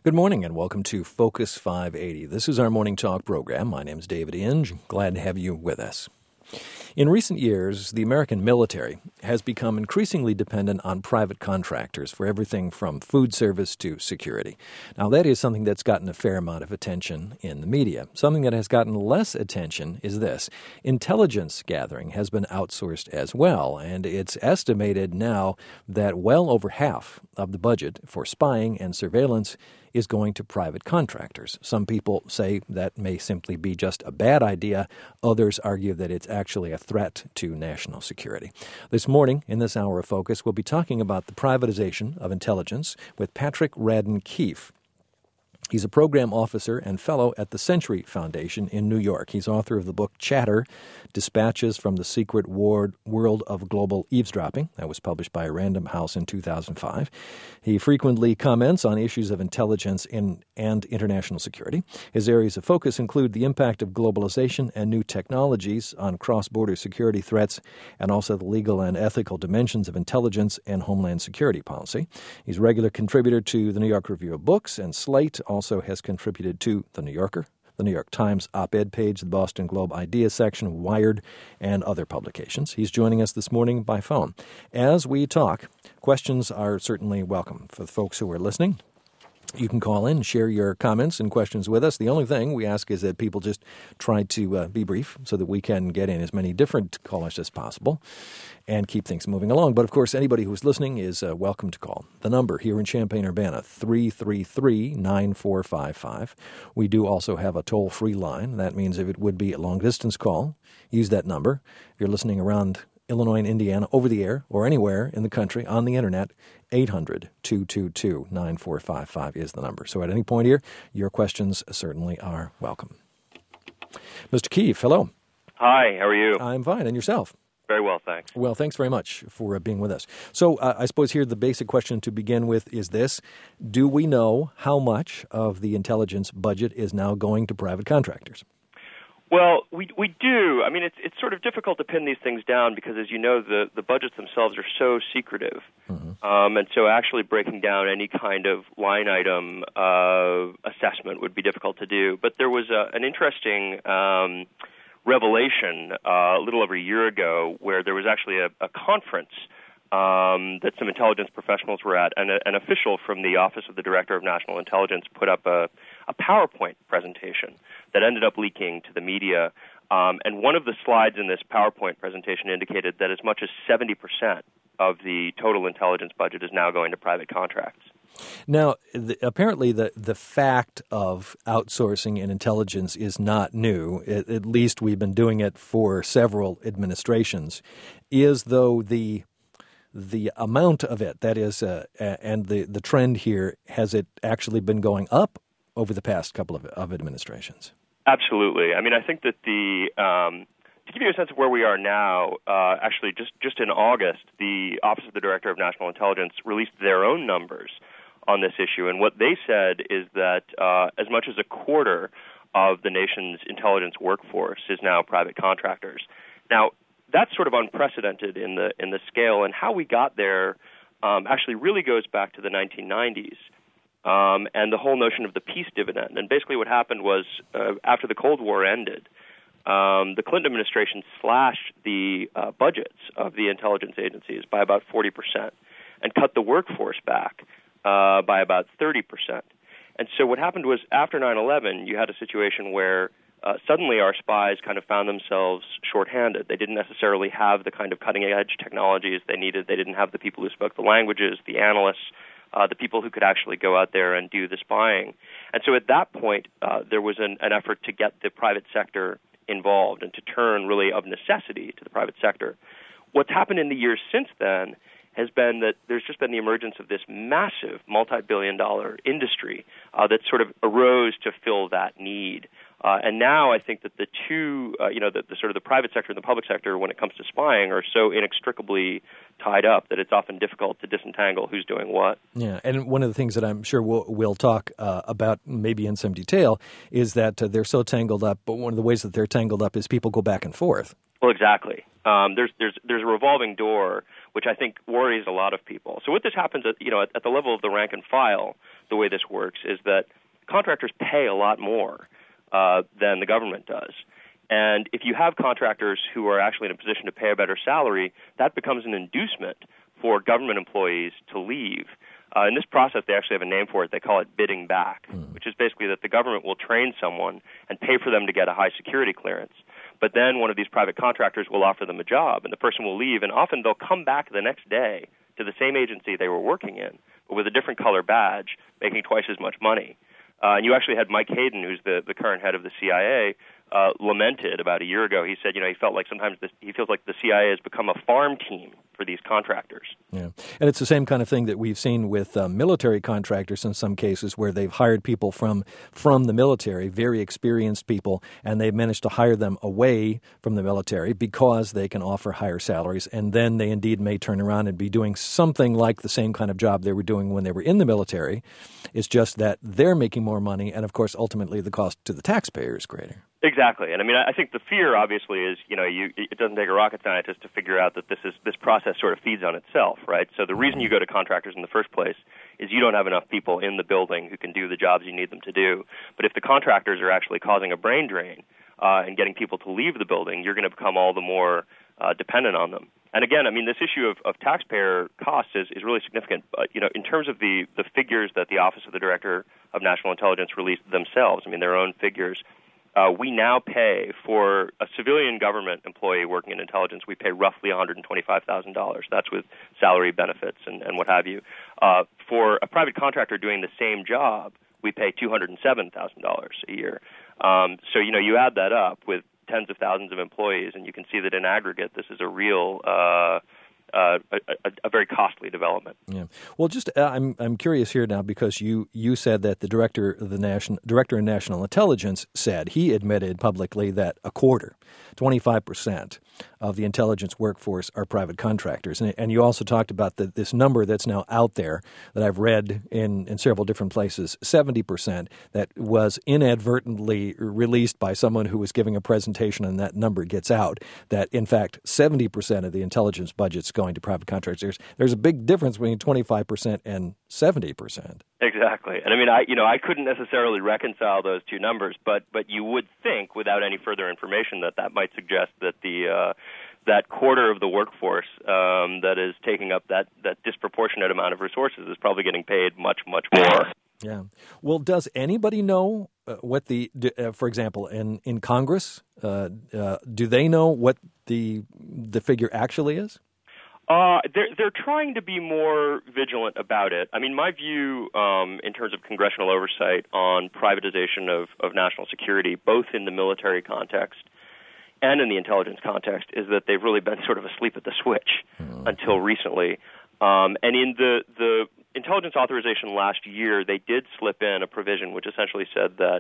Good morning and welcome to Focus 580. This is our morning talk program. My name is David Inge. Glad to have you with us. In recent years, the American military has become increasingly dependent on private contractors for everything from food service to security. Now, that is something that's gotten a fair amount of attention in the media. Something that has gotten less attention is this. Intelligence gathering has been outsourced as well, and it's estimated now that well over half of the budget for spying and surveillance is going to private contractors. Some people say that may simply be just a bad idea. Others argue that it's actually a threat to national security. This morning, in this hour of Focus, we'll be talking about the privatization of intelligence with Patrick Radden Keefe. He's a program officer and fellow at the Century Foundation in New York. He's author of the book Chatter, Dispatches from the Secret World of Global Eavesdropping. That was published by Random House in 2005. He frequently comments on issues of intelligence and international security. His areas of focus include the impact of globalization and new technologies on cross-border security threats, and also the legal and ethical dimensions of intelligence and homeland security policy. He's a regular contributor to the New York Review of Books, and Slate also has contributed to The New Yorker, the New York Times op-ed page, the Boston Globe Ideas section, Wired, and other publications. He's joining us this morning by phone. As we talk, questions are certainly welcome for the folks who are listening. You can call in and share your comments and questions with us. The only thing we ask is that people just try to be brief so that we can get in as many different callers as possible and keep things moving along. But, of course, anybody who's listening is welcome to call. The number here in Champaign-Urbana, 333-9455. We do also have a toll-free line. That means if it would be a long-distance call, use that number. If you're listening around Illinois and Indiana over the air or anywhere in the country on the Internet, 800-222-9455 is the number. So at any point here, your questions certainly are welcome. Mr. Keefe, hello. Hi, how are you? I'm fine. And yourself? Very well, thanks. Well, thanks very much for being with us. So I suppose here the basic question to begin with is this. Do we know how much of the intelligence budget is now going to private contractors? Well, we do. I mean, it's sort of difficult to pin these things down because, as you know, the budgets themselves are so secretive. Mm-hmm. And so actually breaking down any kind of line item assessment would be difficult to do. But there was an interesting revelation a little over a year ago where there was actually a conference that some intelligence professionals were at, and an official from the Office of the Director of National Intelligence put up a PowerPoint presentation that ended up leaking to the media. And one of the slides in this PowerPoint presentation indicated that as much as 70% of the total intelligence budget is now going to private contracts. Now, apparently the fact of outsourcing in intelligence is not new. At least we've been doing it for several administrations. Is, though, the amount of it, that is, and the trend here, has it actually been going up over the past couple of administrations? Absolutely. I mean, I think that to give you a sense of where we are now, actually just in August, the Office of the Director of National Intelligence released their own numbers on this issue, and what they said is that as much as a quarter of the nation's intelligence workforce is now private contractors. Now, that's sort of unprecedented in the scale, and how we got there actually really goes back to the 1990s. And the whole notion of the peace dividend. And basically what happened was, after the Cold War ended, the Clinton administration slashed the budgets of the intelligence agencies by about 40% and cut the workforce back by about 30%. And so what happened was, after 9/11, you had a situation where suddenly our spies kind of found themselves shorthanded. They didn't necessarily have the kind of cutting-edge technologies they needed. They didn't have the people who spoke the languages, the analysts, the people who could actually go out there and do the spying. And so at that point, there was an effort to get the private sector involved and to turn really of necessity to the private sector. What's happened in the years since then has been that there's just been the emergence of this massive multi-billion-dollar industry that sort of arose to fill that need. And now I think that the two, the sort of the private sector and the public sector, when it comes to spying, are so inextricably tied up that it's often difficult to disentangle who's doing what. Yeah, and one of the things that I'm sure we'll talk about maybe in some detail is that they're so tangled up, but one of the ways that they're tangled up is people go back and forth. Well, exactly. There's a revolving door which I think worries a lot of people. So what this happens at the level of the rank and file, the way this works is that contractors pay a lot more than the government does. And if you have contractors who are actually in a position to pay a better salary, that becomes an inducement for government employees to leave. In this process, they actually have a name for it. They call it bidding back, which is basically that the government will train someone and pay for them to get a high security clearance. But then one of these private contractors will offer them a job, and the person will leave, and often they'll come back the next day to the same agency they were working in, but with a different color badge, making twice as much money. And you actually had Mike Hayden, who's the current head of the CIA, lamented about a year ago. He said, he felt like sometimes he feels like the CIA has become a farm team for these contractors. Yeah, and it's the same kind of thing that we've seen with military contractors in some cases, where they've hired people from the military, very experienced people, and they've managed to hire them away from the military because they can offer higher salaries, and then they indeed may turn around and be doing something like the same kind of job they were doing when they were in the military. It's just that they're making more money, and of course, ultimately, the cost to the taxpayer is greater. Exactly, and I think the fear obviously is, it doesn't take a rocket scientist to figure out that this process sort of feeds on itself, right? So the reason you go to contractors in the first place is you don't have enough people in the building who can do the jobs you need them to do. But if the contractors are actually causing a brain drain and getting people to leave the building, you're going to become all the more dependent on them. And again, this issue of taxpayer costs is really significant. In terms of the figures that the Office of the Director of National Intelligence released themselves, their own figures. We now pay for a civilian government employee working in intelligence, we pay roughly $125,000. That's with salary, benefits, and what have you. For a private contractor doing the same job, we pay $207,000 a year. So, you add that up with tens of thousands of employees, and you can see that in aggregate, this is a real a very costly development. Yeah. Well, I'm curious here now, because you said that the director of National Intelligence said he admitted publicly that 25% of the intelligence workforce are private contractors, and you also talked about this number that's now out there that I've read in several different places, 70%, that was inadvertently released by someone who was giving a presentation, and that number gets out. That in fact 70% of the intelligence budget's going to private contractors. There's a big difference between 25% and 70%. Exactly. And I couldn't necessarily reconcile those two numbers, but you would think, without any further information, that might suggest that that quarter of the workforce that is taking up that disproportionate amount of resources is probably getting paid much, much more. Yeah. Well, does anybody know what for example, in Congress, do they know what the figure actually is? They're trying to be more vigilant about it. My view in terms of congressional oversight on privatization of national security, both in the military context and in the intelligence context, is that they've really been sort of asleep at the switch until recently. And in the intelligence authorization last year, they did slip in a provision which essentially said that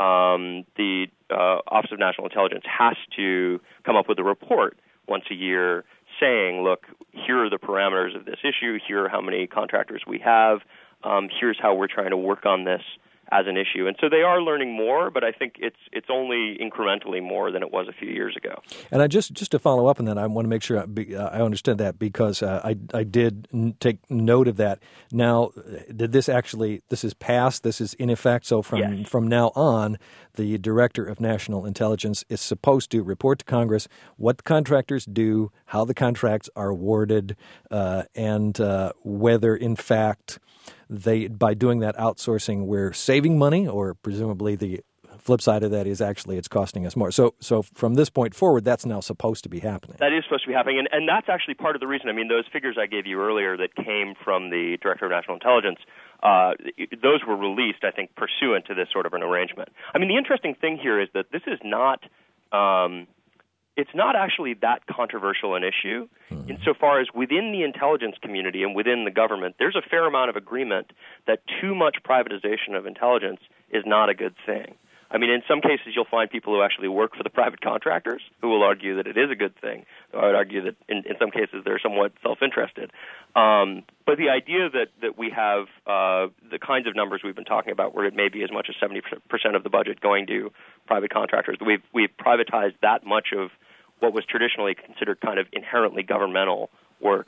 the Office of National Intelligence has to come up with a report once a year saying, look, here are the parameters of this issue, here are how many contractors we have, here's how we're trying to work on this as an issue. And so they are learning more, but I think it's only incrementally more than it was a few years ago. And I just to follow up on that, I want to make sure I understand that, because I did take note of that. Now, this is passed, this is in effect, so from now on, the Director of National Intelligence is supposed to report to Congress what the contractors do, how the contracts are awarded, and whether, in fact, by doing that outsourcing, we're saving money, or presumably the flip side of that is actually it's costing us more. So from this point forward, that's now supposed to be happening. That is supposed to be happening, and that's actually part of the reason. Those figures I gave you earlier that came from the Director of National Intelligence, those were released, I think, pursuant to this sort of an arrangement. The interesting thing here is that this is not it's not actually that controversial an issue insofar as within the intelligence community and within the government, there's a fair amount of agreement that too much privatization of intelligence is not a good thing. In some cases, you'll find people who actually work for the private contractors who will argue that it is a good thing. I would argue that in some cases they're somewhat self-interested. But the idea that we have the kinds of numbers we've been talking about, where it may be as much as 70% of the budget going to private contractors, we've privatized that much of what was traditionally considered kind of inherently governmental work.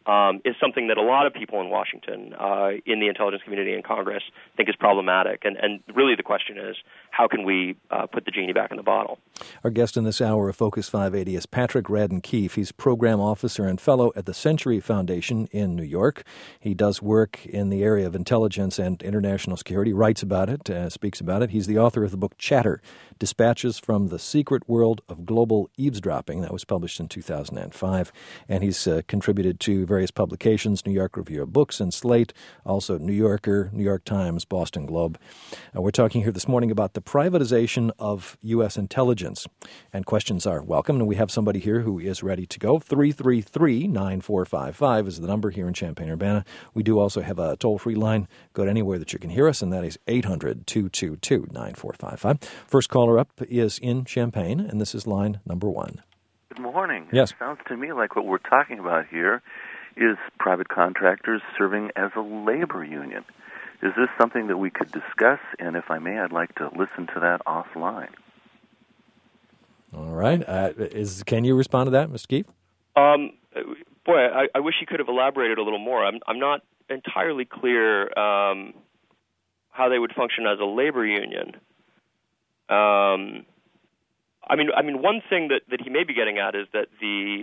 is something that a lot of people in Washington, in the intelligence community and Congress, think is problematic. And really the question is, how can we put the genie back in the bottle? Our guest in this hour of Focus 580 is Patrick Radden Keefe. He's program officer and fellow at the Century Foundation in New York. He does work in the area of intelligence and international security, writes about it, speaks about it. He's the author of the book Chatter, Dispatches from the Secret World of Global Eavesdropping. That was published in 2005. And he's contributed to various publications, New York Review of Books and Slate, also New Yorker, New York Times, Boston Globe. We're talking here this morning about the privatization of U.S. intelligence. And questions are welcome. And we have somebody here who is ready to go. 333-9455 is the number here in Champaign-Urbana. We do also have a toll-free line. Go to anywhere that you can hear us, and that is 800-222-9455. First caller up is in Champaign, and this is line number 1. Good morning. Yes. It sounds to me like what we're talking about here is private contractors serving as a labor union. Is this something that we could discuss? And if I may, I'd like to listen to that offline. All right. Can you respond to that, Mr. Keefe? Boy, I wish you could have elaborated a little more. I'm not entirely clear how they would function as a labor union. I mean, one thing that he may be getting at is that the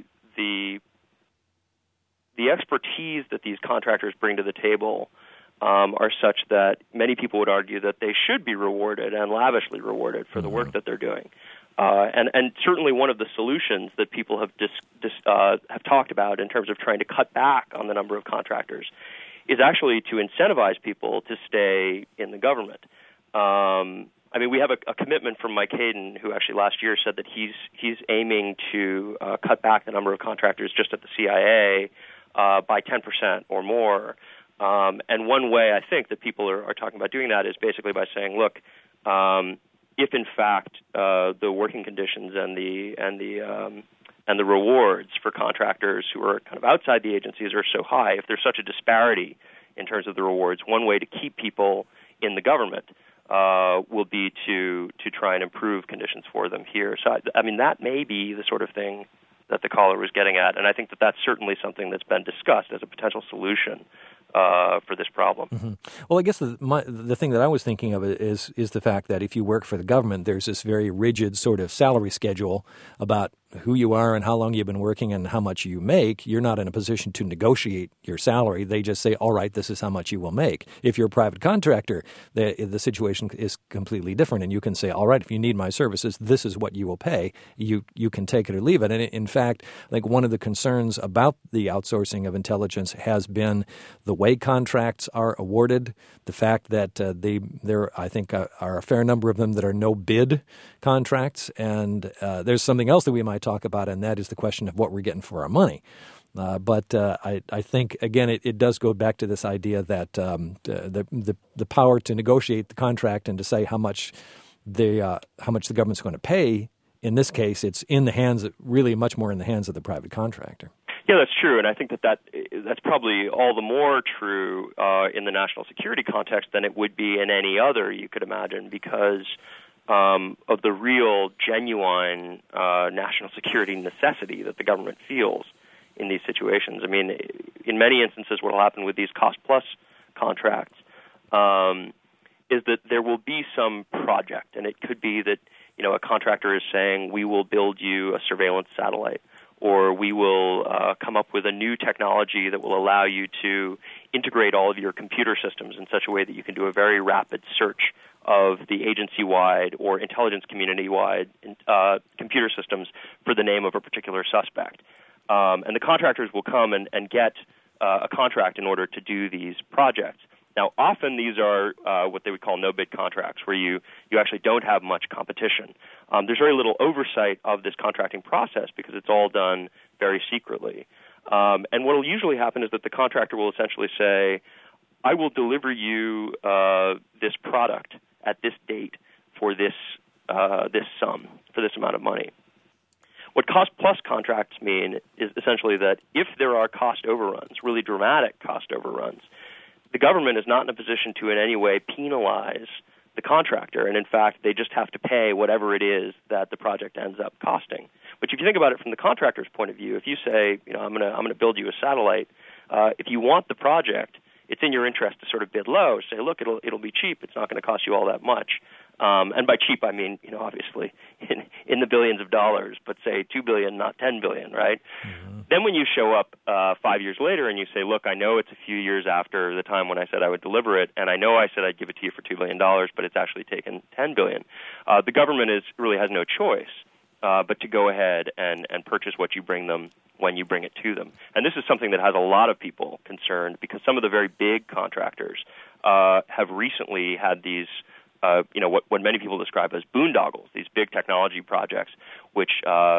expertise that these contractors bring to the table are such that many people would argue that they should be rewarded and lavishly rewarded for the work that they're doing. And certainly one of the solutions that people have talked about in terms of trying to cut back on the number of contractors is actually to incentivize people to stay in the government. I mean, we have a commitment from Mike Hayden, who actually last year said that he's aiming to cut back the number of contractors just at the CIA by 10% or more. And one way I think that people are talking about doing that is basically by saying, look, if in fact the working conditions and the rewards for contractors who are kind of outside the agencies are so high, if there's such a disparity in terms of the rewards, one way to keep people in the government will be to try and improve conditions for them here. So, I mean, that may be the sort of thing that the caller was getting at, and I think that that's certainly something that's been discussed as a potential solution for this problem. Mm-hmm. Well, I guess the thing that I was thinking of is the fact that if you work for the government, there's this very rigid sort of salary schedule about who you are and how long you've been working and how much you make. You're not in a position to negotiate your salary. They just say, all right, this is how much you will make. If you're a private contractor, the situation is completely different, and you can say, all right, if you need my services, this is what you will pay. You can take it or leave it. And in fact, like one of the concerns about the outsourcing of intelligence has been the way contracts are awarded, the fact that there I think are a fair number of them that are no bid contracts, and there's something else that we might talk about, and that is the question of what we're getting for our money. But I think, again, it does go back to this idea that the power to negotiate the contract and to say how much the government's going to pay, in this case, it's in the hands, really much more in the hands of the private contractor. Yeah, that's true, and I think that's probably all the more true in the national security context than it would be in any other you could imagine, because of the real, genuine national security necessity that the government feels in these situations. I mean, in many instances, what will happen with these cost-plus contracts is that there will be some project, and it could be that a contractor is saying, we will build you a surveillance satellite, or we will come up with a new technology that will allow you to integrate all of your computer systems in such a way that you can do a very rapid search of the agency-wide or intelligence community-wide computer systems for the name of a particular suspect. And the contractors will come and get a contract in order to do these projects. Now, often these are what they would call no-bid contracts, where you actually don't have much competition. There's very little oversight of this contracting process because it's all done very secretly. And what will usually happen is that the contractor will essentially say, I will deliver you this product at this date for this sum, for this amount of money. What cost-plus contracts mean is essentially that if there are cost overruns, really dramatic cost overruns, the government is not in a position to in any way penalize the contractor, and in fact, they just have to pay whatever it is that the project ends up costing. But if you think about it from the contractor's point of view, if you say, I'm going to build you a satellite if you want the project, it's in your interest to sort of bid low. Say, look, it'll be cheap. It's not going to cost you all that much. And by cheap, I mean, obviously in the billions of dollars, but say $2 billion, not $10 billion, right? Mm-hmm. Then when you show up 5 years later and you say, look, I know it's a few years after the time when I said I would deliver it, and I know I said I'd give it to you for $2 billion, but it's actually taken $10 billion. The government really has no choice but to go ahead and purchase what you bring them when you bring it to them. And this is something that has a lot of people concerned because some of the very big contractors have recently had these what many people describe as boondoggles, these big technology projects, which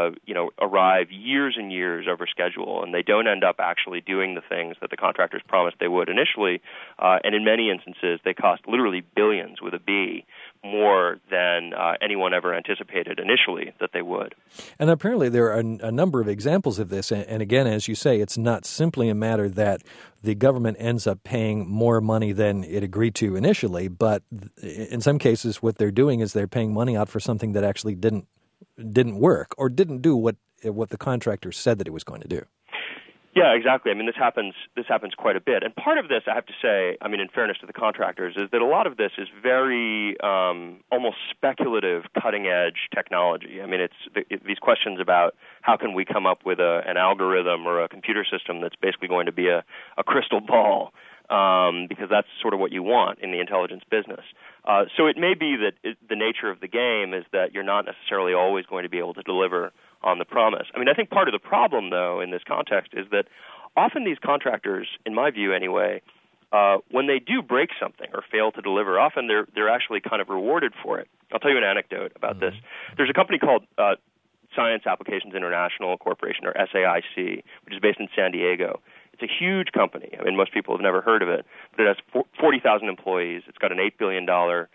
arrive years and years over schedule, and they don't end up actually doing the things that the contractors promised they would initially. And in many instances, they cost literally billions with a B, more than anyone ever anticipated initially that they would. And apparently there are a number of examples of this. And again, as you say, it's not simply a matter that the government ends up paying more money than it agreed to initially, but in some cases what they're doing is they're paying money out for something that actually didn't work or didn't do what the contractor said that it was going to do. Yeah, exactly. I mean, this happens quite a bit. And part of this, I have to say, I mean, in fairness to the contractors, is that a lot of this is very almost speculative, cutting-edge technology. I mean, it's these questions about how can we come up with an algorithm or a computer system that's basically going to be a crystal ball, because that's sort of what you want in the intelligence business. So it may be that the nature of the game is that you're not necessarily always going to be able to deliver on the promise. I mean, I think part of the problem, though, in this context is that often these contractors, in my view anyway, when they do break something or fail to deliver, often they're actually kind of rewarded for it. I'll tell you an anecdote about this. There's a company called Science Applications International Corporation, or SAIC, which is based in San Diego. It's a huge company. I mean, most people have never heard of it, but it has 40,000 employees. It's got an $8 billion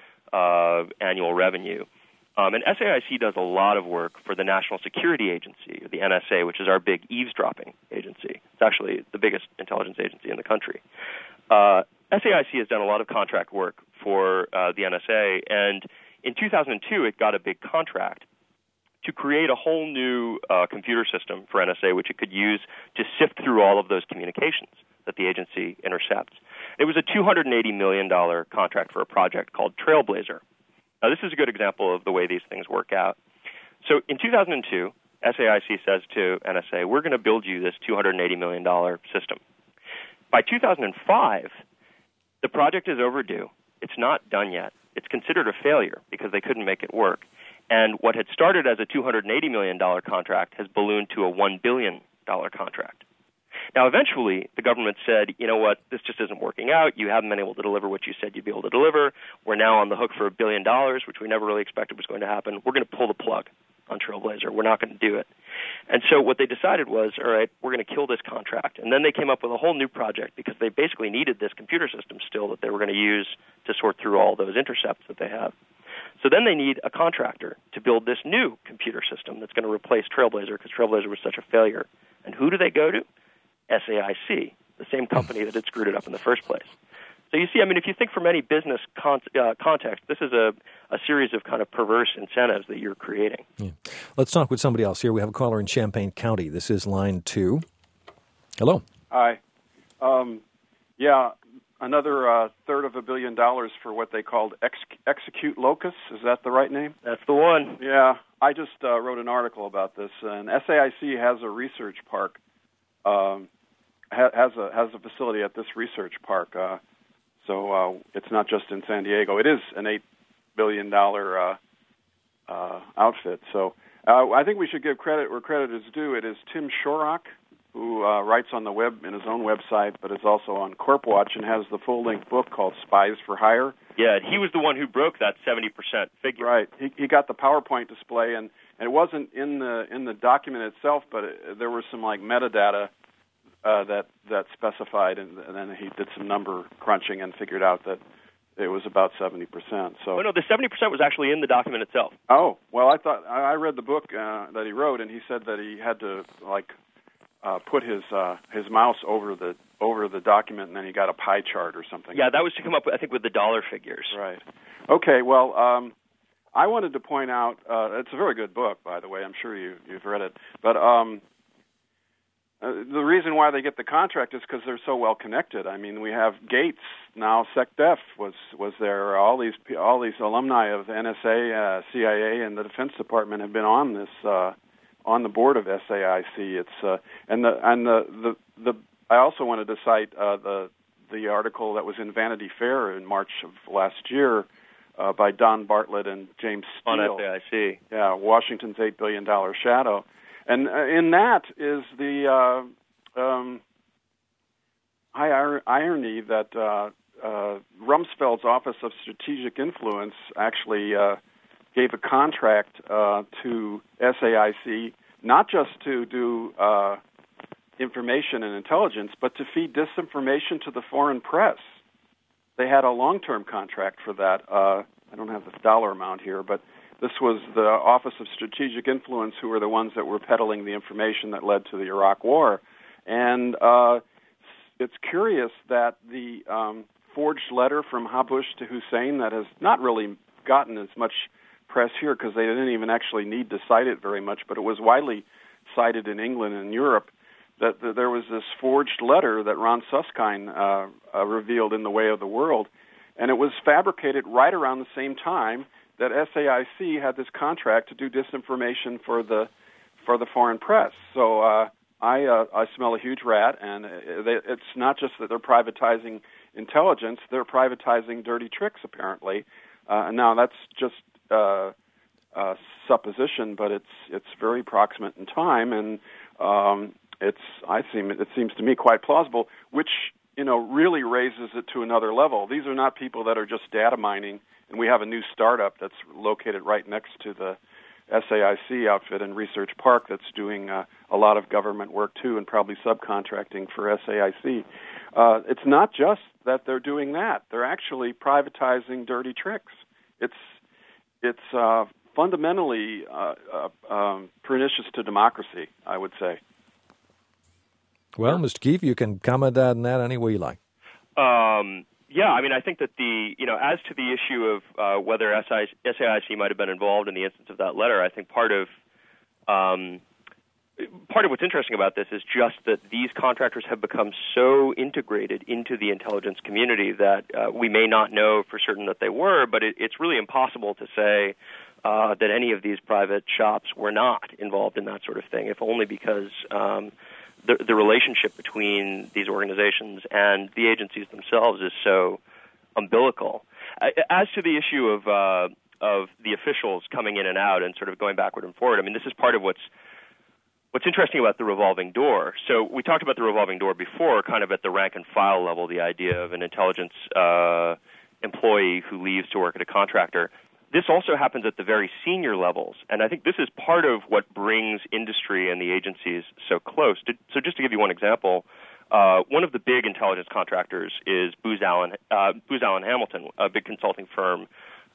annual revenue. And SAIC does a lot of work for the National Security Agency, or the NSA, which is our big eavesdropping agency. It's actually the biggest intelligence agency in the country. SAIC has done a lot of contract work for the NSA, and in 2002 it got a big contract to create a whole new computer system for NSA, which it could use to sift through all of those communications that the agency intercepts. It was a $280 million contract for a project called Trailblazer. Now, this is a good example of the way these things work out. So in 2002, SAIC says to NSA, we're going to build you this $280 million system. By 2005, the project is overdue. It's not done yet. It's considered a failure because they couldn't make it work. And what had started as a $280 million contract has ballooned to a $1 billion contract. Now, eventually, the government said, you know what, this just isn't working out. You haven't been able to deliver what you said you'd be able to deliver. We're now on the hook for $1 billion, which we never really expected was going to happen. We're going to pull the plug on Trailblazer. We're not going to do it. And so what they decided was, all right, we're going to kill this contract. And then they came up with a whole new project because they basically needed this computer system still that they were going to use to sort through all those intercepts that they have. So then they need a contractor to build this new computer system that's going to replace Trailblazer because Trailblazer was such a failure. And who do they go to? SAIC, the same company that had screwed it up in the first place. So you see, I mean, if you think from any business context, this is a series of kind of perverse incentives that you're creating. Yeah. Let's talk with somebody else here. We have a caller in Champaign County. This is line 2. Hello. Hi. Another third of $1 billion for what they called Execute Locus. Is that the right name? That's the one. Yeah. I just wrote an article about this. And SAIC has a research park. Has a facility at this research park, so it's not just in San Diego. It is an $8 billion outfit. So I think we should give credit where credit is due. It is Tim Shorrock, who writes on the web in his own website, but is also on CorpWatch and has the full-length book called Spies for Hire. Yeah, he was the one who broke that 70% figure. Right. He got the PowerPoint display, and it wasn't in the document itself, but there was some like metadata that specified, and then he did some number crunching and figured out that it was about 70%. So, no, the 70% was actually in the document itself. Oh, well, I thought I read the book that he wrote, and he said that he had to put his mouse over the document, and then he got a pie chart or something. Yeah, that was to come up, I think, with the dollar figures. Right. Okay. Well, I wanted to point out it's a very good book, by the way. I'm sure you've read it, but the reason why they get the contract is because they're so well connected. I mean, we have Gates now. SecDef was there. All these alumni of NSA, CIA, and the Defense Department have been on this on the board of SAIC. It's I also wanted to cite the article that was in Vanity Fair in March of last year by Don Bartlett and James Steele on SAIC. Yeah, Washington's $8 billion shadow. And in that is the high irony that Rumsfeld's Office of Strategic Influence actually gave a contract to SAIC, not just to do information and intelligence, but to feed disinformation to the foreign press. They had a long-term contract for that. I don't have the dollar amount here, but this was the Office of Strategic Influence who were the ones that were peddling the information that led to the Iraq War. And it's curious that the forged letter from Habush to Hussein that has not really gotten as much press here because they didn't even actually need to cite it very much, but it was widely cited in England and Europe, that there was this forged letter that Ron Suskind revealed in The Way of the World, and it was fabricated right around the same time that SAIC had this contract to do disinformation for the foreign press. So I smell a huge rat, and it's not just that they're privatizing intelligence; they're privatizing dirty tricks, apparently. Now that's just supposition, but it's very proximate in time, and it seems to me quite plausible, which really raises it to another level. These are not people that are just data mining. And we have a new startup that's located right next to the SAIC outfit in Research Park that's doing a lot of government work, too, and probably subcontracting for SAIC. It's not just that they're doing that. They're actually privatizing dirty tricks. It's fundamentally pernicious to democracy, I would say. Well, Mr. Keefe, you can comment on that any way you like. Yeah, I mean, I think that as to the issue of whether SAIC might have been involved in the instance of that letter, I think part of what's interesting about this is just that these contractors have become so integrated into the intelligence community that we may not know for certain that they were, but it's really impossible to say that any of these private shops were not involved in that sort of thing, if only because the relationship between these organizations and the agencies themselves is so umbilical. As to the issue of the officials coming in and out and sort of going backward and forward, I mean, this is part of what's interesting about the revolving door. So we talked about the revolving door before, kind of at the rank and file level, the idea of an intelligence employee who leaves to work at a contractor. This also happens at the very senior levels, and I think this is part of what brings industry and the agencies so close. So just to give you one example, one of the big intelligence contractors is Booz Allen Hamilton, a big consulting firm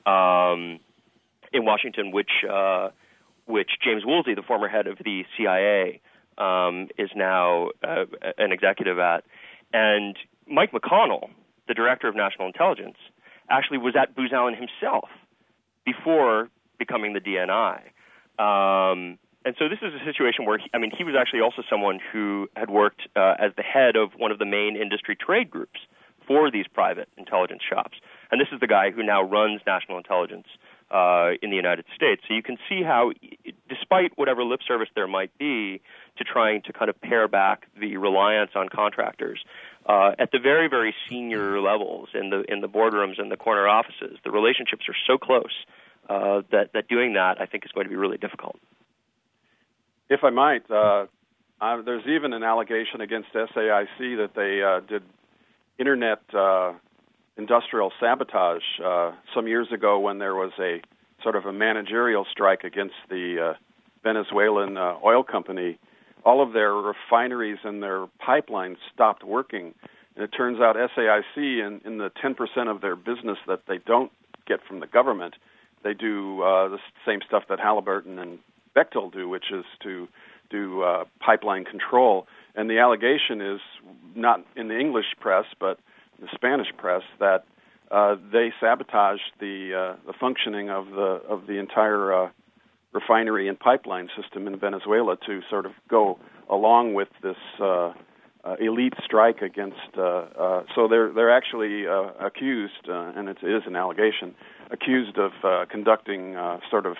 in Washington, which James Woolsey, the former head of the CIA, is now an executive at. And Mike McConnell, the director of national intelligence, actually was at Booz Allen himself before becoming the DNI. And so this is a situation where, he was actually also someone who had worked as the head of one of the main industry trade groups for these private intelligence shops. And this is the guy who now runs national intelligence in the United States. So you can see how, despite whatever lip service there might be to trying to kind of pare back the reliance on contractors, at the very, very senior levels in the boardrooms and the corner offices, the relationships are so close that doing that, I think, is going to be really difficult. If I might, there's even an allegation against SAIC that they did Internet industrial sabotage some years ago when there was a sort of a managerial strike against the Venezuelan oil company. All of their refineries and their pipelines stopped working. And it turns out SAIC, in the 10% of their business that they don't get from the government, they do the same stuff that Halliburton and Bechtel do, which is to do pipeline control. And the allegation is, not in the English press, but the Spanish press, that they sabotaged the functioning of the entire refinery and pipeline system in Venezuela to sort of go along with this elite strike against. So they're actually accused, and it is an allegation, accused of conducting sort of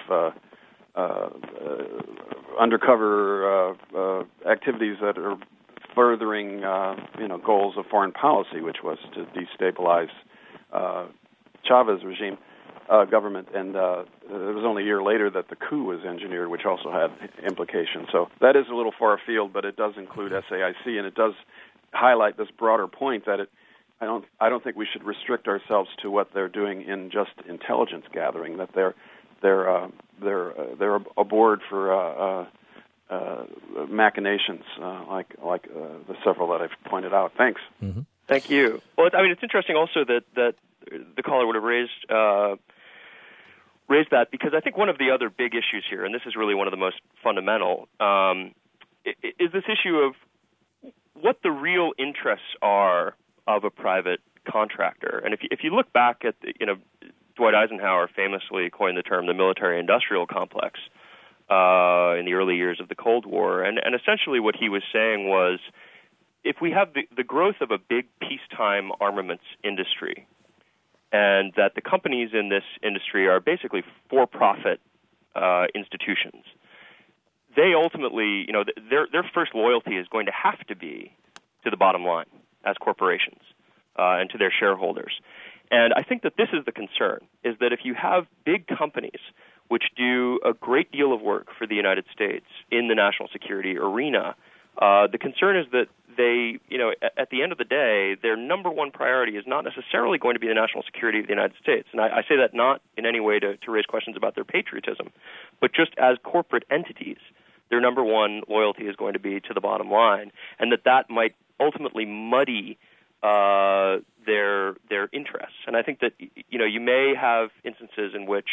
undercover activities that are furthering, goals of foreign policy, which was to destabilize Chavez regime government. And it was only a year later that the coup was engineered, which also had implications. So that is a little far afield, but it does include SAIC, and it does highlight this broader point that I don't think we should restrict ourselves to what they're doing in just intelligence gathering. That they're aboard for machinations like the several that I've pointed out. Thanks. Mm-hmm. Thank you. Well, it's interesting also that the caller would have raised that, because I think one of the other big issues here, and this is really one of the most fundamental, is this issue of what the real interests are of a private contractor. And if you look back at Dwight Eisenhower famously coined the term the military-industrial complex in the early years of the Cold War, and essentially what he was saying was, if we have the growth of a big peacetime armaments industry, and that the companies in this industry are basically for-profit institutions, they ultimately, their first loyalty is going to have to be to the bottom line as corporations and to their shareholders. And I think that this is the concern, is that if you have big companies which do a great deal of work for the United States in the national security arena, the concern is that they, at the end of the day, their number one priority is not necessarily going to be the national security of the United States. And I say that not in any way to raise questions about their patriotism, but just as corporate entities, their number one loyalty is going to be to the bottom line, and that might ultimately muddy their interests. And I think that you may have instances in which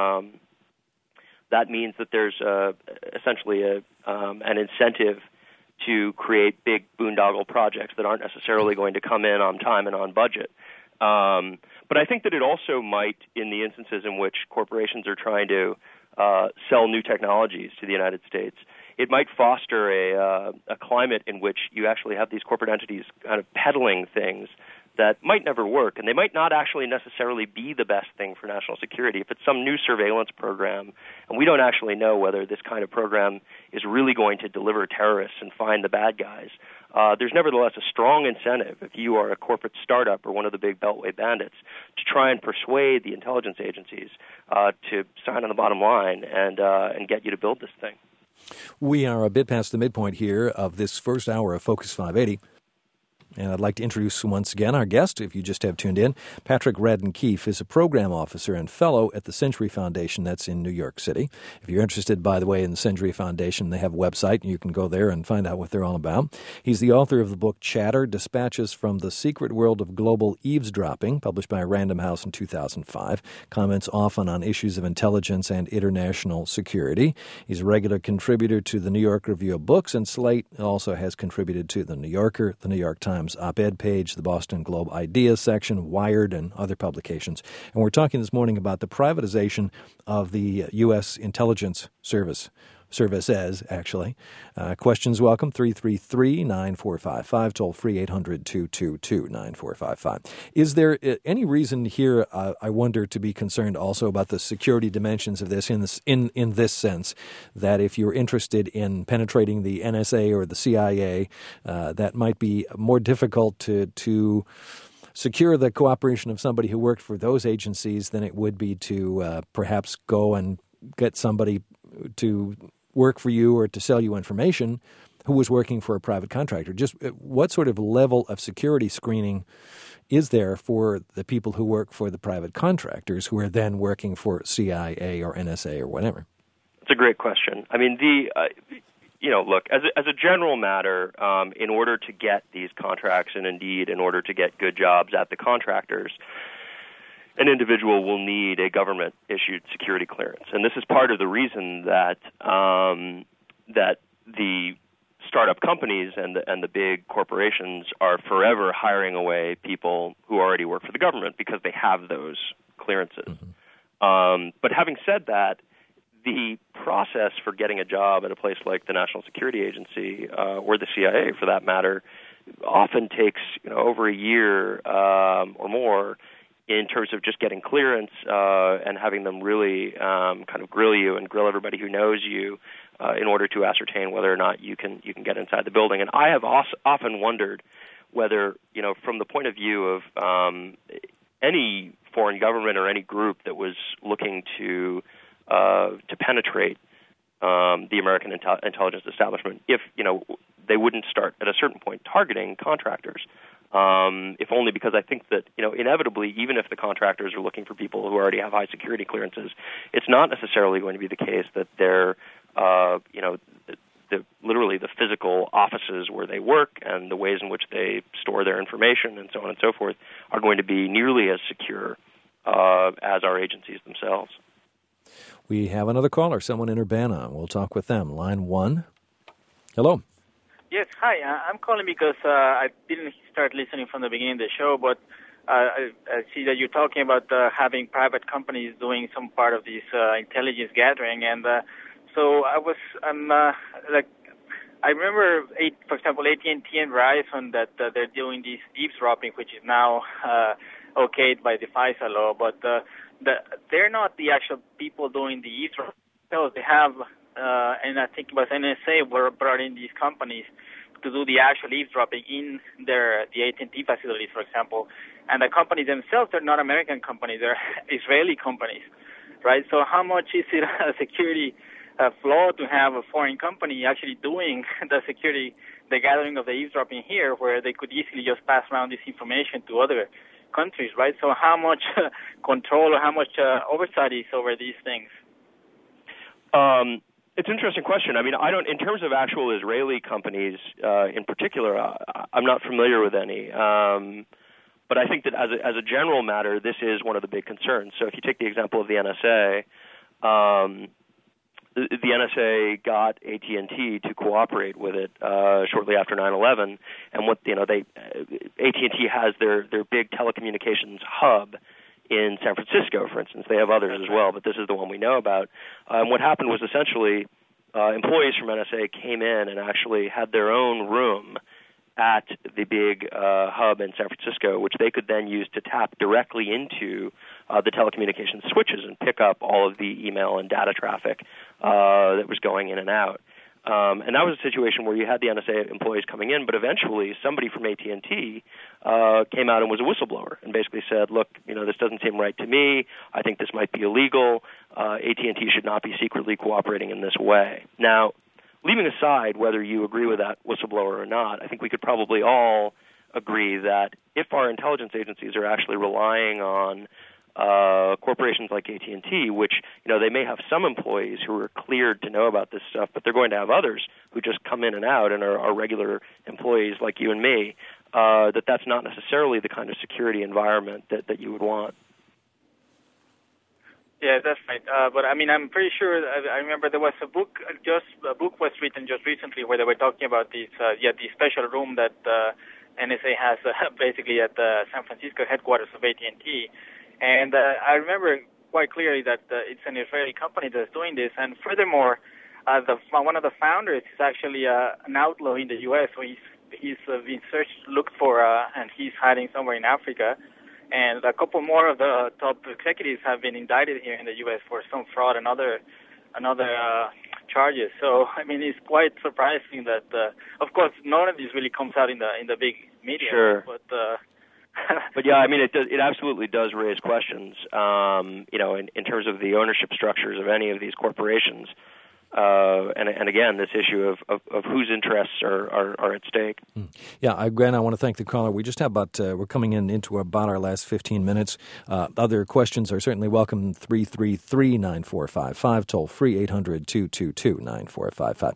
that means that there's essentially an incentive to create big boondoggle projects that aren't necessarily going to come in on time and on budget. But I think that it also might, in the instances in which corporations are trying to sell new technologies to the United States, it might foster a climate in which you actually have these corporate entities kind of peddling things that might never work, and they might not actually necessarily be the best thing for national security. If it's some new surveillance program, and we don't actually know whether this kind of program is really going to deliver terrorists and find the bad guys, there's nevertheless a strong incentive, if you are a corporate startup or one of the big Beltway bandits, to try and persuade the intelligence agencies to sign on the bottom line and get you to build this thing. We are a bit past the midpoint here of this first hour of Focus 580. And I'd like to introduce once again our guest, if you just have tuned in. Patrick Radden Keefe is a program officer and fellow at the Century Foundation. That's in New York City. If you're interested, by the way, in the Century Foundation, they have a website, and you can go there and find out what they're all about. He's the author of the book Chatter, Dispatches from the Secret World of Global Eavesdropping, published by Random House in 2005. Comments often on issues of intelligence and international security. He's a regular contributor to the New York Review of Books, and Slate also has contributed to the New Yorker, the New York Times op-ed page, the Boston Globe Ideas section, Wired, and other publications. And we're talking this morning about the privatization of the U.S. intelligence services, actually. Questions welcome, 333-9455, toll free 800-222-9455. Is there any reason here, I wonder, to be concerned also about the security dimensions of this in this sense, that if you're interested in penetrating the NSA or the CIA, that might be more difficult to secure the cooperation of somebody who worked for those agencies than it would be to perhaps go and get somebody to work for you or to sell you information who was working for a private contractor? Just what sort of level of security screening is there for the people who work for the private contractors who are then working for CIA or NSA or whatever? It's a great question. I mean, look, as a general matter, in order to get these contracts, and indeed in order to get good jobs at the contractors, an individual will need a government-issued security clearance. And this is part of the reason that that the startup companies and the big corporations are forever hiring away people who already work for the government because they have those clearances. Mm-hmm. But having said that, the process for getting a job at a place like the National Security Agency or the CIA, for that matter, often takes over a year or more in terms of just getting clearance and having them really kind of grill you and grill everybody who knows you in order to ascertain whether or not you can get inside the building. And I have often wondered whether, from the point of view of any foreign government or any group that was looking to penetrate the American intelligence establishment, if they wouldn't start at a certain point targeting contractors. If only because I think that inevitably, even if the contractors are looking for people who already have high security clearances, it's not necessarily going to be the case that they're literally the physical offices where they work and the ways in which they store their information and so on and so forth are going to be nearly as secure as our agencies themselves. We have another caller, someone in Urbana. We'll talk with them. Line 1. Hello. Yes, hi. I'm calling because I didn't start listening from the beginning of the show, but I see that you're talking about having private companies doing some part of this intelligence gathering, and so I remember, for example, AT&T and Verizon that they're doing this eavesdropping, which is now okayed by the FISA law, but they're not the actual people doing the eavesdropping. So they have, and I think it was NSA were brought in these companies to do the actual eavesdropping in the AT&T facilities, for example. And the companies themselves are not American companies; they're Israeli companies, right? So how much is it a security flaw to have a foreign company actually doing the gathering of the eavesdropping here, where they could easily just pass around this information to other countries, right? So how much control or how much oversight is over these things? It's an interesting question. I mean, I don't, in terms of actual Israeli companies in particular, I'm not familiar with any. But I think that as a general matter, this is one of the big concerns. So if you take the example of the NSA, the NSA got AT&T to cooperate with it shortly after 9/11, and AT&T has their big telecommunications hub in San Francisco, for instance. They have others as well, but this is the one we know about. And what happened was essentially employees from NSA came in and actually had their own room at the big hub in San Francisco, which they could then use to tap directly into the telecommunications switches and pick up all of the email and data traffic that was going in and out. And that was a situation where you had the NSA employees coming in, but eventually somebody from AT&T came out and was a whistleblower and basically said, look, this doesn't seem right to me. I think this might be illegal. AT&T should not be secretly cooperating in this way. Now, leaving aside whether you agree with that whistleblower or not, I think we could probably all agree that if our intelligence agencies are actually relying on corporations like AT&T, which, they may have some employees who are cleared to know about this stuff, but they're going to have others who just come in and out and are regular employees like you and me, that's not necessarily the kind of security environment that you would want. Yeah, that's right. But I mean, I'm pretty sure. I remember there was a book. A book was written just recently where they were talking about this. The special room that NSA has basically at the San Francisco headquarters of AT&T, and I remember quite clearly that it's an Israeli company that's doing this. And furthermore, one of the founders is actually an outlaw in the U.S. So he's been looked for, and he's hiding somewhere in Africa. And a couple more of the top executives have been indicted here in the U.S. for some fraud and other charges. So, I mean, it's quite surprising that, of course, none of this really comes out in the big media. Sure. But yeah, I mean, it absolutely does raise questions, in terms of the ownership structures of any of these corporations. And again, this issue of whose interests are at stake. Yeah, Grant, I want to thank the caller. We just have we're coming into about our last 15 minutes. Other questions are certainly welcome. 333-9455, toll free 800-222-9455.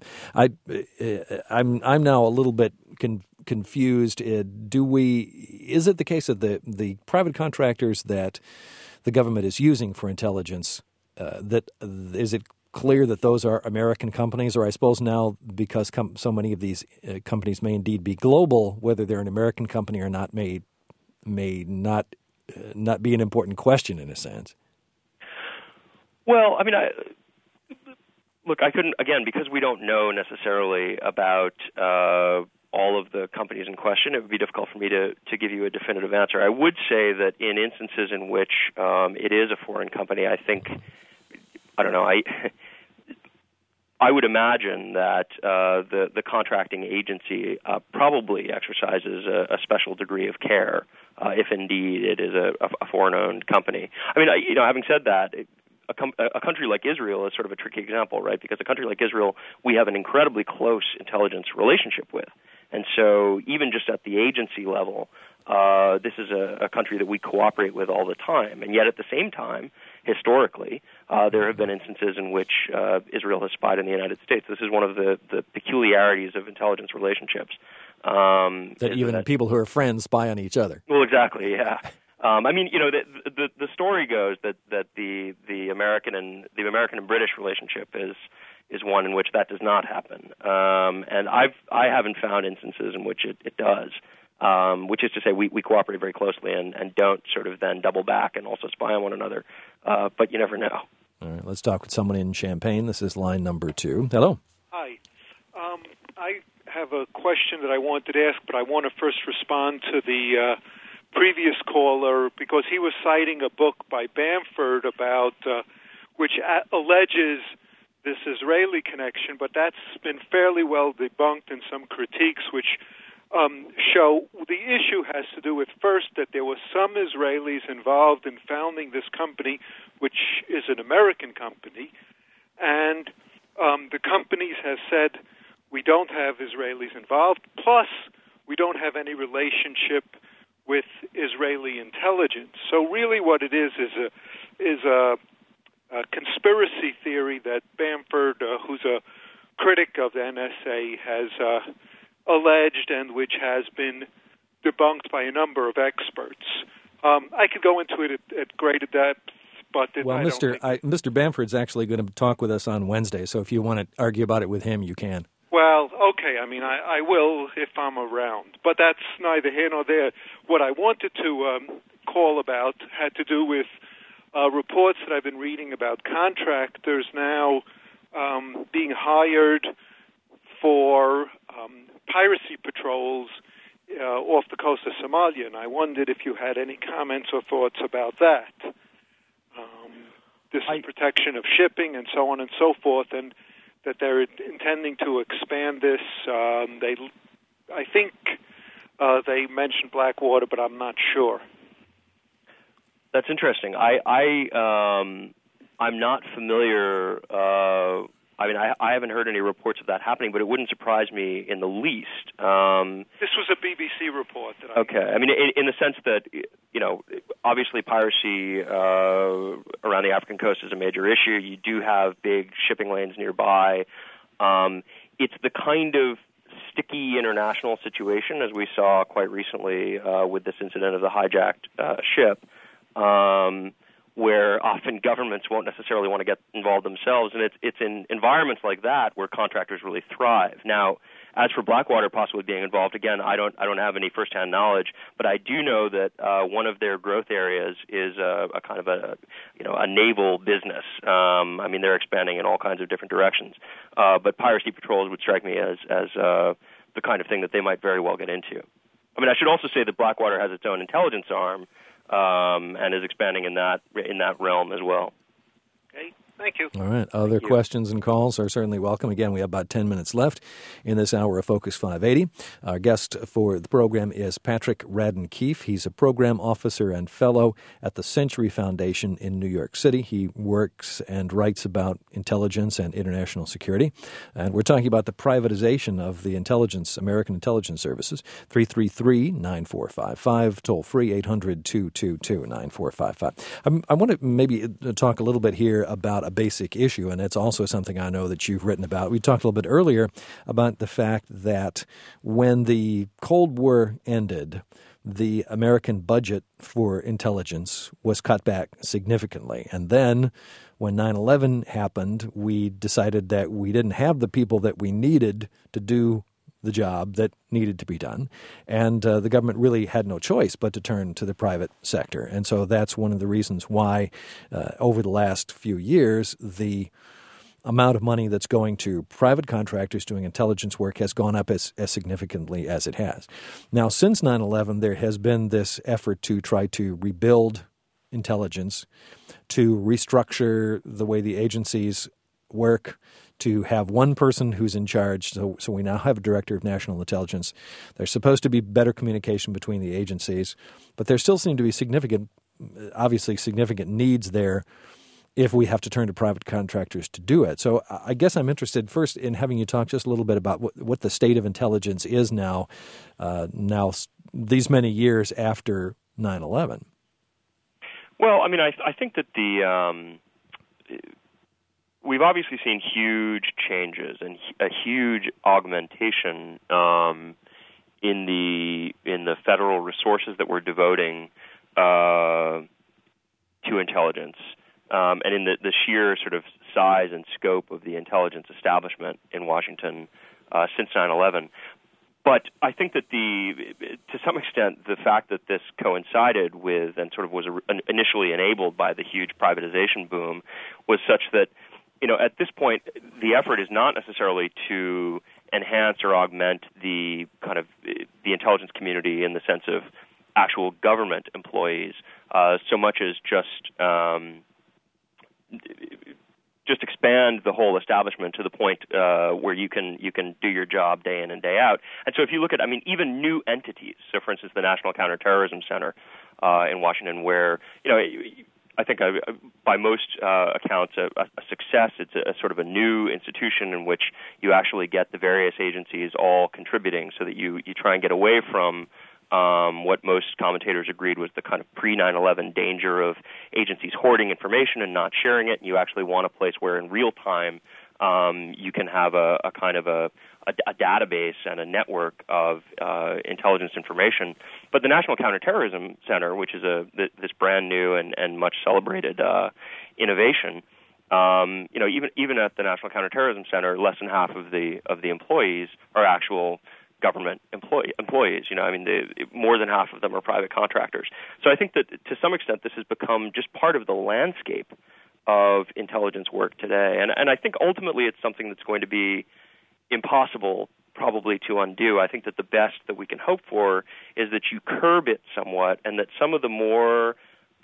I'm now a little bit confused. Is it the case that the private contractors that the government is using for intelligence, is it clear that those are American companies, or I suppose now because so many of these companies may indeed be global, whether they're an American company or not may not be an important question in a sense? Well, I mean, Look, I couldn't, again, because we don't know necessarily about all of the companies in question, it would be difficult for me to give you a definitive answer. I would say that in instances in which it is a foreign company, I think, I don't know, I would imagine that the contracting agency probably exercises a special degree of care if indeed it is a foreign-owned company. I mean, having said that, a country like Israel is sort of a tricky example, right? Because a country like Israel, we have an incredibly close intelligence relationship with. And so even just at the agency level, this is a country that we cooperate with all the time. And yet at the same time, historically, there have been instances in which Israel has spied in the United States. This is one of the peculiarities of intelligence relationships. That even people who are friends spy on each other. Well, exactly, yeah. I mean, the story goes that the American and British relationship is one in which that does not happen, and I haven't found instances in which it does. Which is to say, we cooperate very closely and don't sort of then double back and also spy on one another. But you never know. All right, let's talk with someone in Champaign. This is line number 2. Hello. Hi. I have a question that I wanted to ask, but I want to first respond to the previous caller because he was citing a book by Bamford about which alleges this Israeli connection, but that's been fairly well debunked in some critiques which show the issue has to do with, first, that there were some Israelis involved in founding this company, which is an American company, and the companies have said we don't have Israelis involved, plus we don't have any relationship with Israeli intelligence. So really what it is a conspiracy theory that Bamford, who's a critic of the NSA, has alleged and which has been debunked by a number of experts. I could go into it at greater depth, but Mr. Bamford's actually going to talk with us on Wednesday, so if you want to argue about it with him, you can. Well, okay, I mean, I will if I'm around, but that's neither here nor there. What I wanted to call about had to do with reports that I've been reading about contractors now being hired for piracy patrols off the coast of Somalia, and I wondered if you had any comments or thoughts about that. This is protection of shipping and so on and so forth, and that they're intending to expand this. I think they mentioned Blackwater, but I'm not sure. That's interesting. I'm not familiar. I mean, I haven't heard any reports of that happening, but it wouldn't surprise me in the least. This was a BBC report. Okay. I mean, in the sense that, obviously piracy around the African coast is a major issue. You do have big shipping lanes nearby. It's the kind of sticky international situation, as we saw quite recently with this incident of the hijacked ship, where often governments won't necessarily want to get involved themselves, and it's in environments like that where contractors really thrive. Now, as for Blackwater possibly being involved, again, I don't have any firsthand knowledge, but I do know that one of their growth areas is a kind of a naval business. I mean, they're expanding in all kinds of different directions, but piracy patrols would strike me as the kind of thing that they might very well get into. I mean, I should also say that Blackwater has its own intelligence arm, and is expanding in that realm as well. Okay, thank you. All right, other questions and calls are certainly welcome. Again, we have about 10 minutes left in this hour of Focus 580. Our guest for the program is Patrick Radden Keefe. He's a program officer and fellow at the Century Foundation in New York City. He works and writes about intelligence and international security. And we're talking about the privatization of the American intelligence services. 333-9455, toll free 800-222-9455. I want to maybe talk a little bit here about a basic issue, and it's also something I know that you've written about. We talked a little bit earlier about the fact that when the Cold War ended, the American budget for intelligence was cut back significantly. And then when 9/11 happened, we decided that we didn't have the people that we needed to do the job that needed to be done. And the government really had no choice but to turn to the private sector. And so that's one of the reasons why over the last few years, the amount of money that's going to private contractors doing intelligence work has gone up as significantly as it has. Now, since 9/11, there has been this effort to try to rebuild intelligence, to restructure the way the agencies work, to have one person who's in charge. So we now have a director of national intelligence. There's supposed to be better communication between the agencies, but there still seem to be significant needs there if we have to turn to private contractors to do it. So I guess I'm interested first in having you talk just a little bit about what the state of intelligence is now these many years after 9/11. Well, I mean, I think that we've obviously seen huge changes and a huge augmentation in the federal resources that we're devoting to intelligence, and in the sheer sort of size and scope of the intelligence establishment in Washington since 9/11. But I think that to some extent, the fact that this coincided with and sort of was initially enabled by the huge privatization boom was such that, at this point, the effort is not necessarily to enhance or augment the kind of the intelligence community in the sense of actual government employees, so much as just expand the whole establishment to the point where you can do your job day in and day out. And so if you look at, even new entities, so for instance, the National Counterterrorism Center in Washington, where, I think by most accounts a success. It's a sort of a new institution in which you actually get the various agencies all contributing so that you try and get away from what most commentators agreed was the kind of pre-9/11 danger of agencies hoarding information and not sharing it. And you actually want a place where in real time you can have a kind of a database and a network of intelligence information. But the National Counterterrorism Center, which is this brand new and much celebrated innovation, even at the National Counterterrorism Center, less than half of the employees are actual government employees. More than half of them are private contractors. So I think that to some extent this has become just part of the landscape of intelligence work today. And I think ultimately it's something that's going to be impossible probably to undo. I think that the best that we can hope for is that you curb it somewhat and that some of the more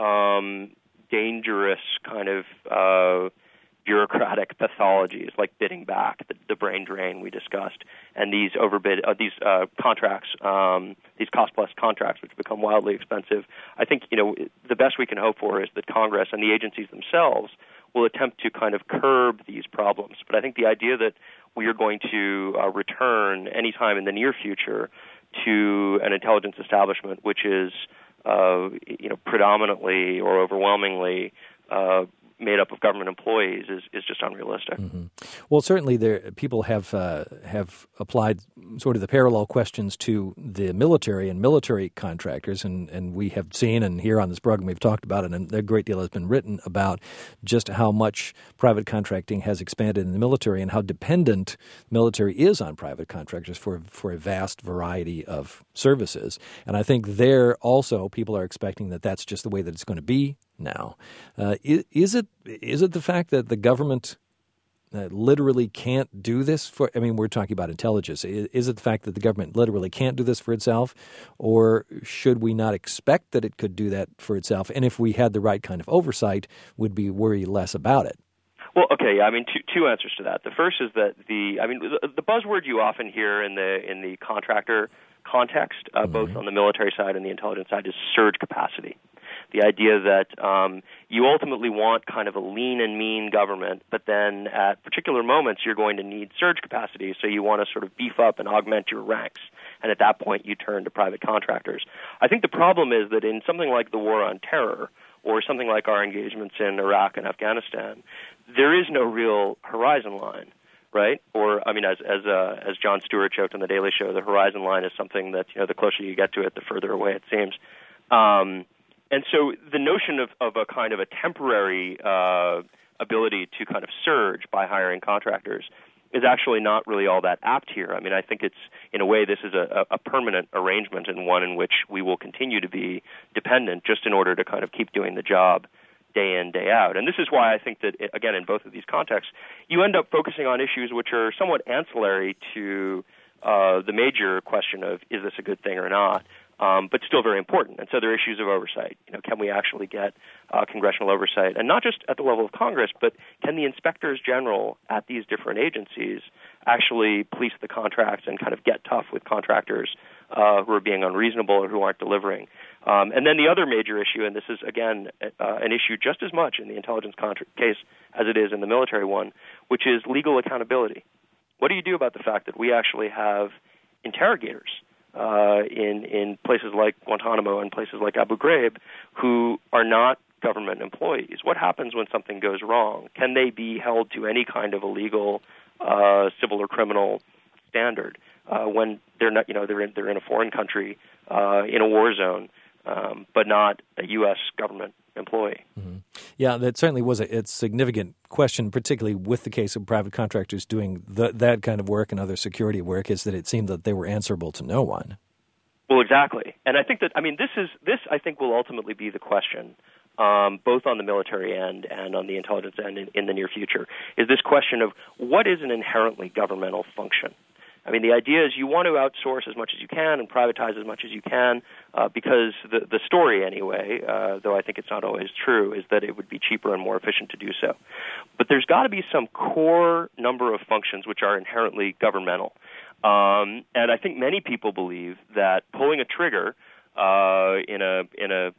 dangerous kind of bureaucratic pathologies like bidding back, the brain drain we discussed, and these contracts, these cost-plus contracts which become wildly expensive. I think, the best we can hope for is that Congress and the agencies themselves will attempt to kind of curb these problems. But I think the idea that we are going to return anytime in the near future to an intelligence establishment which is, predominantly or overwhelmingly made up of government employees is just unrealistic. Mm-hmm. Well, certainly people have applied sort of the parallel questions to the military and military contractors, and we have seen, and here on this program we've talked about it, and a great deal has been written about just how much private contracting has expanded in the military and how dependent the military is on private contractors for a vast variety of services. And I think there also people are expecting that that's just the way that it's going to be now. Is it the fact that the government literally can't do this for? We're talking about intelligence. Is it the fact that the government literally can't do this for itself, or should we not expect that it could do that for itself? And if we had the right kind of oversight, would we worry less about it? Well, okay. Two answers to that. The first is that the buzzword you often hear in the contractor context, both on the military side and the intelligence side, is surge capacity. The idea that you ultimately want kind of a lean and mean government, but then at particular moments you're going to need surge capacity, so you want to sort of beef up and augment your ranks. And at that point you turn to private contractors. I think the problem is that in something like the war on terror or something like our engagements in Iraq and Afghanistan, there is no real horizon line. Right? Or, as Jon Stewart joked on The Daily Show, the horizon line is something that, the closer you get to it, the further away it seems. And so the notion of a kind of a temporary ability to kind of surge by hiring contractors is actually not really all that apt here. I think it's, in a way, this is a permanent arrangement and one in which we will continue to be dependent just in order to kind of keep doing the job day in, day out. And this is why I think that, again, in both of these contexts, you end up focusing on issues which are somewhat ancillary to the major question of, is this a good thing or not, but still very important. And so there are issues of oversight. Can we actually get congressional oversight? And not just at the level of Congress, but can the inspectors general at these different agencies actually police the contracts and kind of get tough with contractors who are being unreasonable or who aren't delivering? And then the other major issue, and this is, again, an issue just as much in the intelligence case as it is in the military one, which is legal accountability. What do you do about the fact that we actually have interrogators in places like Guantanamo and places like Abu Ghraib who are not government employees? What happens when something goes wrong? Can they be held to any kind of a legal, civil or criminal standard when they're not, they're in a foreign country, in a war zone, but not a U.S. government employee? Mm-hmm. Yeah, that certainly was a significant question, particularly with the case of private contractors doing that kind of work and other security work, is that it seemed that they were answerable to no one. Well, exactly. And I think that, this I think will ultimately be the question, both on the military end and on the intelligence end in the near future, is this question of what is an inherently governmental function? The idea is you want to outsource as much as you can and privatize as much as you can because the story anyway, though I think it's not always true, is that it would be cheaper and more efficient to do so. But there's got to be some core number of functions which are inherently governmental. And I think many people believe that pulling a trigger on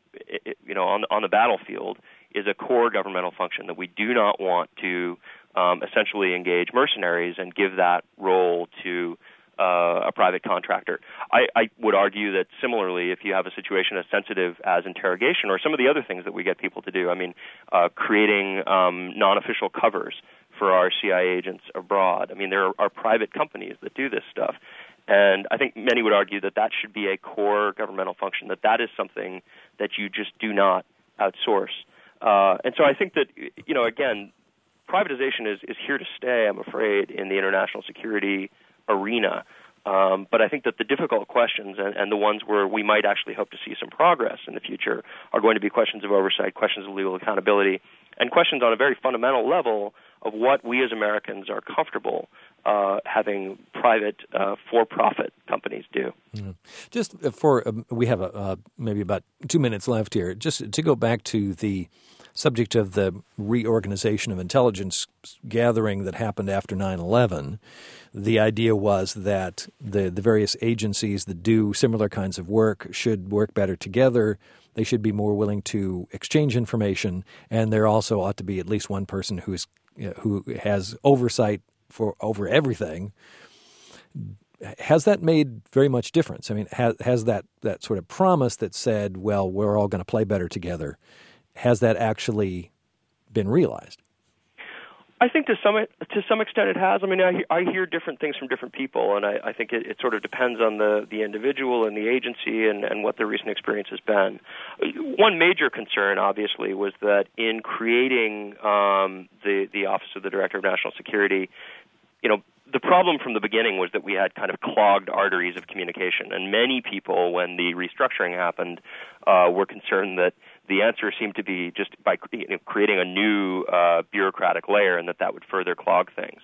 the battlefield is a core governmental function, that we do not want to essentially engage mercenaries and give that role to a private contractor. I would argue that similarly, if you have a situation as sensitive as interrogation or some of the other things that we get people to do, creating non-official covers for our CIA agents abroad. There are private companies that do this stuff. And I think many would argue that that should be a core governmental function, that is something that you just do not outsource. And so I think that, again, privatization is here to stay, I'm afraid, in the international security arena. But I think that the difficult questions and the ones where we might actually hope to see some progress in the future are going to be questions of oversight, questions of legal accountability, and questions on a very fundamental level of what we as Americans are comfortable having private for-profit companies do. Mm-hmm. Just we have maybe about 2 minutes left here, just to go back to the subject of the reorganization of intelligence gathering that happened after 9/11. The idea was that the various agencies that do similar kinds of work should work better together. They should be more willing to exchange information, and there also ought to be at least one person who has oversight over everything. Has that made very much difference? Has that sort of promise that said, well, we're all going to play better together, has that actually been realized? I think to some extent it has. I hear different things from different people, and I think it sort of depends on the individual and the agency and what their recent experience has been. One major concern, obviously, was that in creating the Office of the Director of National Security, the problem from the beginning was that we had kind of clogged arteries of communication, and many people, when the restructuring happened, were concerned that the answer seemed to be just by creating a new bureaucratic layer, and that would further clog things.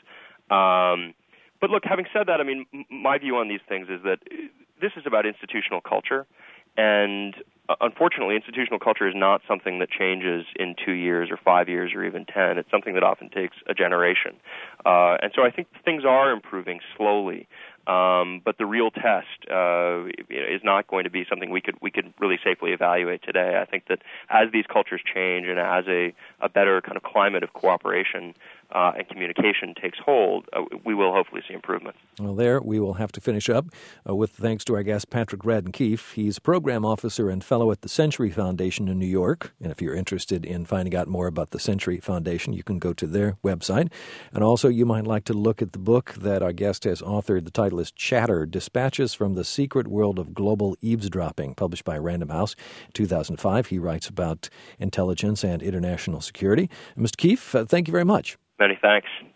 But look, having said that, my view on these things is that this is about institutional culture, and unfortunately, institutional culture is not something that changes in 2 years or 5 years or even 10. It's something that often takes a generation. And so I think things are improving slowly. But the real test is not going to be something we could really safely evaluate today. I think that as these cultures change and as a better kind of climate of cooperation and communication takes hold, we will hopefully see improvements. Well, there we will have to finish up with thanks to our guest, Patrick Radden Keefe. He's program officer and fellow at the Century Foundation in New York. And if you're interested in finding out more about the Century Foundation, you can go to their website. And also, you might like to look at the book that our guest has authored. The title is Chatter, Dispatches from the Secret World of Global Eavesdropping, published by Random House in 2005. He writes about intelligence and international security. Mr. Keefe, thank you very much. Many thanks.